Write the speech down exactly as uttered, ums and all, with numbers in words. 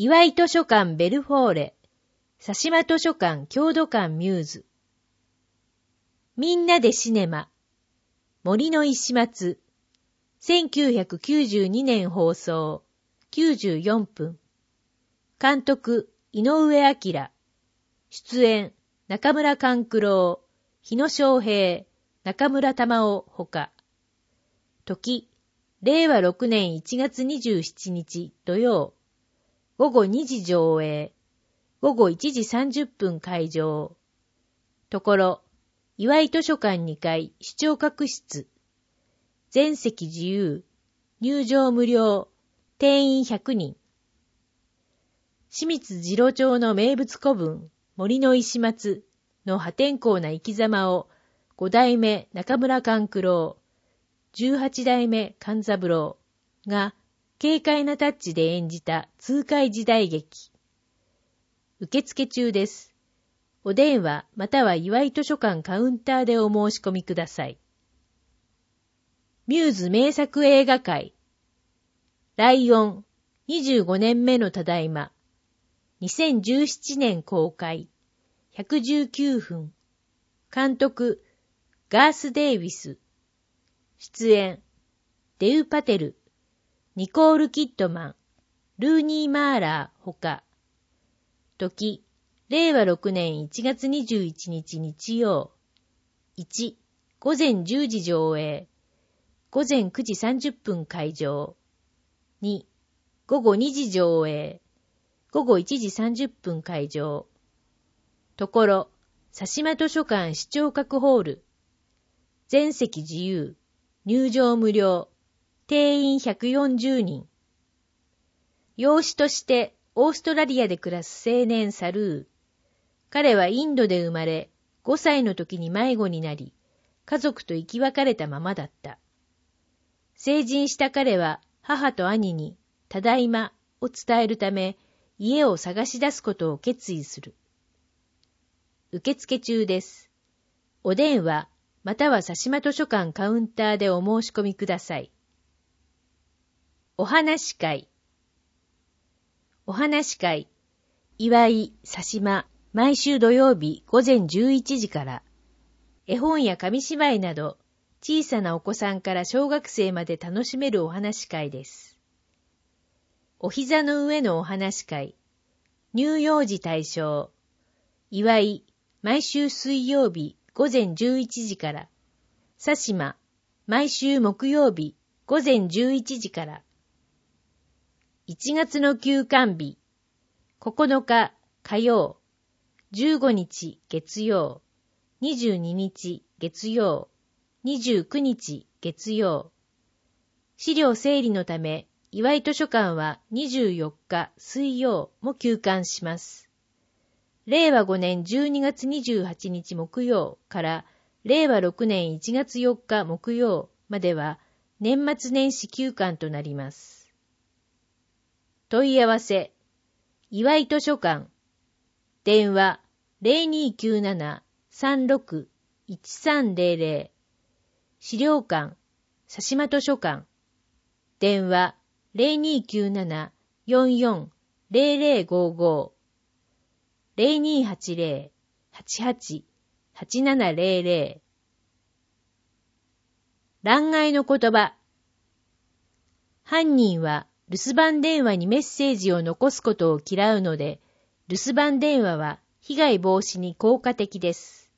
岩井図書館ベルフォーレ、佐島図書館郷土館ミューズ。みんなでシネマ、森の石松、せんきゅうひゃくきゅうじゅうにねん放送、きゅうじゅうよんぷん。監督、井上彰。出演、中村勘九郎、日野昌平、中村玉緒ほか。時、れいわろくねんいちがつにじゅうしちにち土曜。ごごにじ上映。ごごいちじさんじゅっぷん開場。ところ、岩井図書館にかい視聴覚室。全席自由。入場無料。定員ひゃくにん。清水次郎町の名物古文、森の石松の破天荒な生き様を、ごだいめ中村勘九郎、じゅうはちだいめ勘三郎が、軽快なタッチで演じた痛快時代劇。受付中です。お電話または岩井図書館カウンターでお申し込みください。ミューズ名作映画会。ライオンにじゅうごねんめのただいま。にせんじゅうななねん公開。ひゃくじゅうきゅうふん。監督、ガース・デイビス。出演、デウ・パテル。ニコール・キッドマン、ルーニー・マーラーほか。時、れいわろくねんいちがつにじゅういちにち日曜。いち、ごぜんじゅうじ上映。ごぜんくじさんじゅっぷん開場。に、ごごにじ上映。ごごいちじさんじゅっぷん開場。ところ、佐島図書館視聴覚ホール。全席自由。入場無料。定員ひゃくよんじゅうにん。養子としてオーストラリアで暮らす青年サルー。彼はインドで生まれ、ごさいの時に迷子になり、家族と生き別れたままだった。成人した彼は母と兄に、ただいまを伝えるため、家を探し出すことを決意する。受付中です。お電話、または佐島図書館カウンターでお申し込みください。お話会。お話会、岩井、佐島、毎週土曜日ごぜんじゅういちじから、絵本や紙芝居など、小さなお子さんから小学生まで楽しめるお話会です。お膝の上のお話会、乳幼児対象、岩井、毎週水曜日ごぜんじゅういちじから、佐島、毎週木曜日ごぜんじゅういちじから、いちがつの休館日、ここのか火曜、じゅうごにち月曜、にじゅうににち月曜、にじゅうくにち月曜。資料整理のため、岩井図書館はにじゅうよっか水曜も休館します。れいわごねんじゅうにがつにじゅうはちにち木曜かられいわろくねんいちがつよっか木曜までは年末年始休館となります。問い合わせ、岩井図書館、電話 ゼロにーきゅうなな さんろく いちさんゼロゼロ、資料館、佐島図書館、電話 ゼロにーきゅうなな よんよん ゼロゼロごご、ゼロにーはちゼロ はちはち はちななゼロゼロ。欄外の言葉。犯人は留守番電話にメッセージを残すことを嫌うので、留守番電話は被害防止に効果的です。